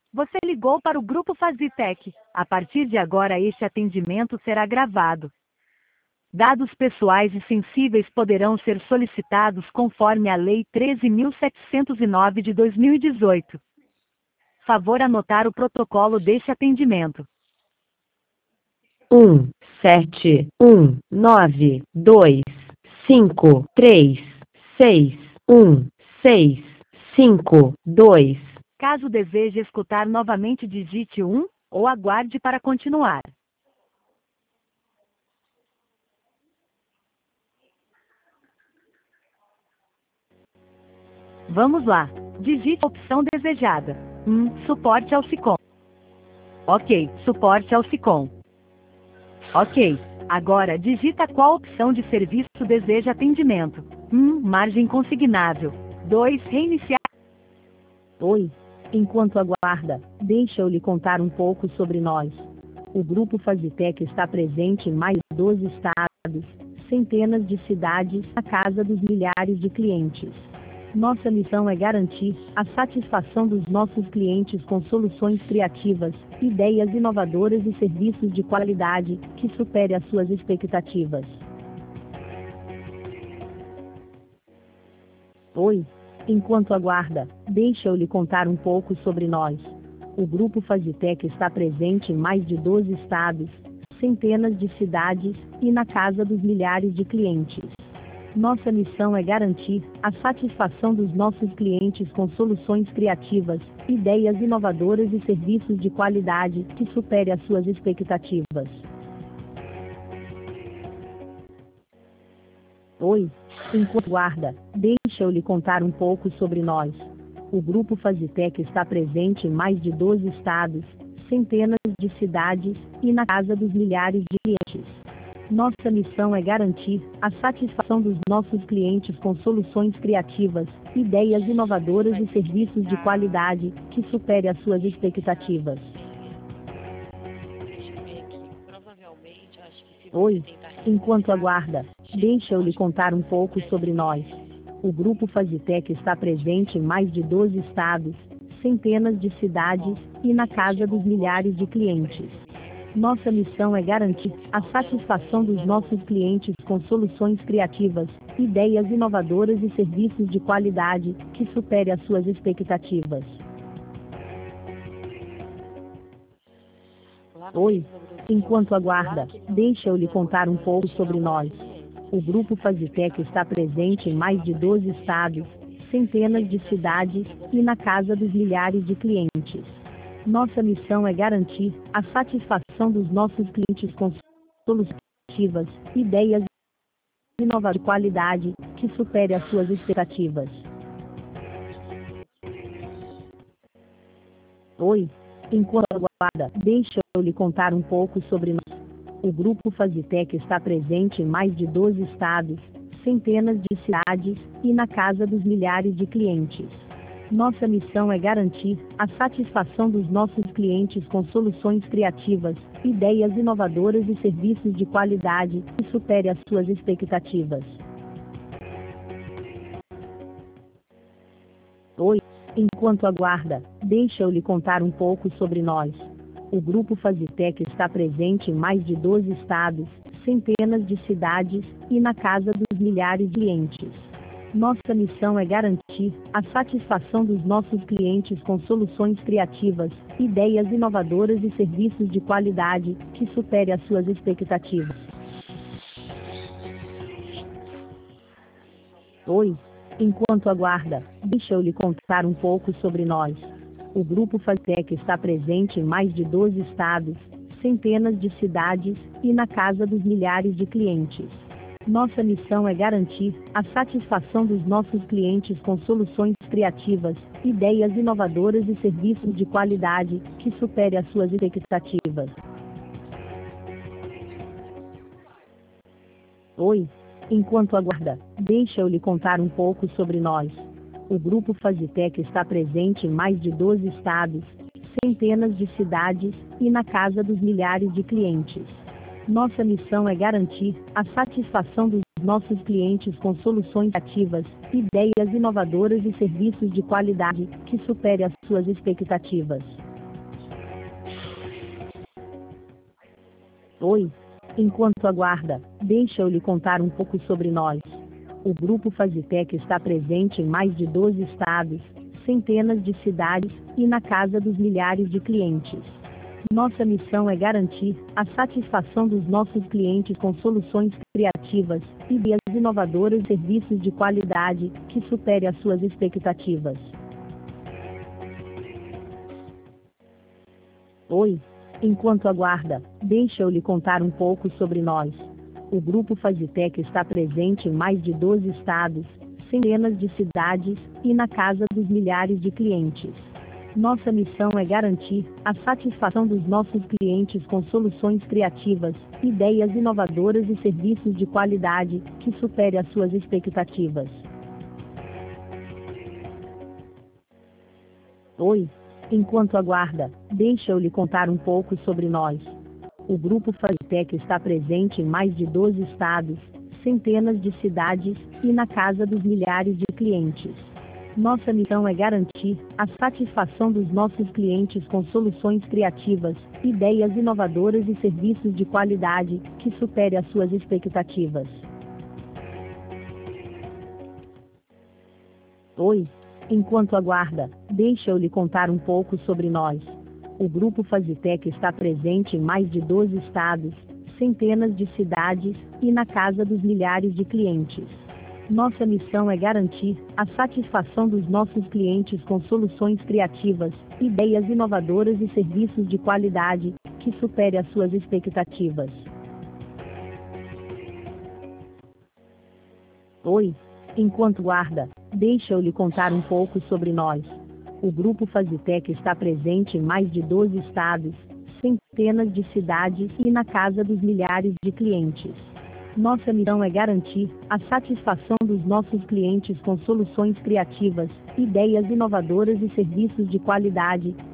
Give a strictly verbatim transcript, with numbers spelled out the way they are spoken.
Você ligou para o Grupo Fazitec. A partir de agora este atendimento será gravado. Dados pessoais e sensíveis poderão ser solicitados conforme a Lei treze mil setecentos e nove de dois mil e dezoito. Favor anotar o protocolo deste atendimento. um sete um nove dois cinco três seis um seis cinco dois. Caso deseje escutar novamente, digite um ou aguarde para continuar. Vamos lá. Digite a opção desejada. um. Suporte ao SICOM. Ok. Suporte ao SICOM. Ok. Agora digita qual opção de serviço deseja atendimento. um. Margem consignável. dois. Reiniciar. Oi. Enquanto aguarda, deixa eu lhe contar um pouco sobre nós. O Grupo Fazitec está presente em mais de doze estados, centenas de cidades, na casa dos milhares de clientes. Nossa missão é garantir a satisfação dos nossos clientes com soluções criativas, ideias inovadoras e serviços de qualidade que supere as suas expectativas. Oi. Enquanto aguarda, deixa eu lhe contar um pouco sobre nós. O Grupo Fazitec está presente em mais de doze estados, centenas de cidades e na casa dos milhares de clientes. Nossa missão é garantir a satisfação dos nossos clientes com soluções criativas, ideias inovadoras e serviços de qualidade que supere as suas expectativas. Oi. Enquanto aguarda, deixa eu lhe contar um pouco sobre nós. O Grupo Fazitec está presente em mais de doze estados, centenas de cidades e na casa dos milhares de clientes. Nossa missão é garantir a satisfação dos nossos clientes com soluções criativas, ideias inovadoras e serviços de qualidade que supere as suas expectativas. Oi. Enquanto aguarda, deixa eu lhe contar um pouco sobre nós. O Grupo Fazitec está presente em mais de doze estados, centenas de cidades e na casa dos milhares de clientes. Nossa missão é garantir a satisfação dos nossos clientes com soluções criativas, ideias inovadoras e serviços de qualidade que supere as suas expectativas. Oi. Enquanto aguarda, deixa eu lhe contar um pouco sobre nós. O Grupo Fazitec está presente em mais de doze estados, centenas de cidades e na casa dos milhares de clientes. Nossa missão é garantir a satisfação dos nossos clientes com soluções criativas, ideias inovadoras de qualidade que supere as suas expectativas. Oi. Enquanto aguarda, deixa eu lhe contar um pouco sobre nós. O Grupo Fazitec está presente em mais de doze estados, centenas de cidades e na casa dos milhares de clientes. Nossa missão é garantir a satisfação dos nossos clientes com soluções criativas, ideias inovadoras e serviços de qualidade que supere as suas expectativas. Oi. Enquanto aguarda, deixa eu lhe contar um pouco sobre nós. O Grupo Fazitec está presente em mais de doze estados, centenas de cidades e na casa dos milhares de clientes. Nossa missão é garantir a satisfação dos nossos clientes com soluções criativas, ideias inovadoras e serviços de qualidade que supere as suas expectativas. Oi. Enquanto aguarda, deixa eu lhe contar um pouco sobre nós. O Grupo Fazitec está presente em mais de doze estados, centenas de cidades e na casa dos milhares de clientes. Nossa missão é garantir a satisfação dos nossos clientes com soluções criativas, ideias inovadoras e serviços de qualidade que supere as suas expectativas. Oi. Enquanto aguarda, deixa eu lhe contar um pouco sobre nós. O Grupo Fazitec está presente em mais de doze estados, centenas de cidades e na casa dos milhares de clientes. Nossa missão é garantir a satisfação dos nossos clientes com soluções ativas, ideias inovadoras e serviços de qualidade que supere as suas expectativas. Oi. Enquanto aguarda, deixa eu lhe contar um pouco sobre nós. O Grupo Fazitec está presente em mais de doze estados, centenas de cidades, e na casa dos milhares de clientes. Nossa missão é garantir a satisfação dos nossos clientes com soluções criativas, ideias inovadoras e serviços de qualidade que supere as suas expectativas. Oi. Enquanto aguarda, deixa eu lhe contar um pouco sobre nós. O Grupo Fazitec está presente em mais de doze estados, centenas de cidades, e na casa dos milhares de clientes. Nossa missão é garantir a satisfação dos nossos clientes com soluções criativas, ideias inovadoras e serviços de qualidade que supere as suas expectativas. Oi. Enquanto aguarda, deixa eu lhe contar um pouco sobre nós. O Grupo Fazitec está presente em mais de doze estados, centenas de cidades, e na casa dos milhares de clientes. Nossa missão é garantir a satisfação dos nossos clientes com soluções criativas, ideias inovadoras e serviços de qualidade que supere as suas expectativas. Oi. Enquanto aguarda, deixa eu lhe contar um pouco sobre nós. O Grupo Fazitec está presente em mais de doze estados, centenas de cidades, e na casa dos milhares de clientes. Nossa missão é garantir a satisfação dos nossos clientes com soluções criativas, ideias inovadoras e serviços de qualidade que supere as suas expectativas. Oi. Enquanto aguarda, deixa eu lhe contar um pouco sobre nós. O Grupo Fazitec está presente em mais de doze estados, centenas de cidades, e na casa dos milhares de clientes. Nossa missão é garantir a satisfação dos nossos clientes com soluções criativas, ideias inovadoras e serviços de qualidade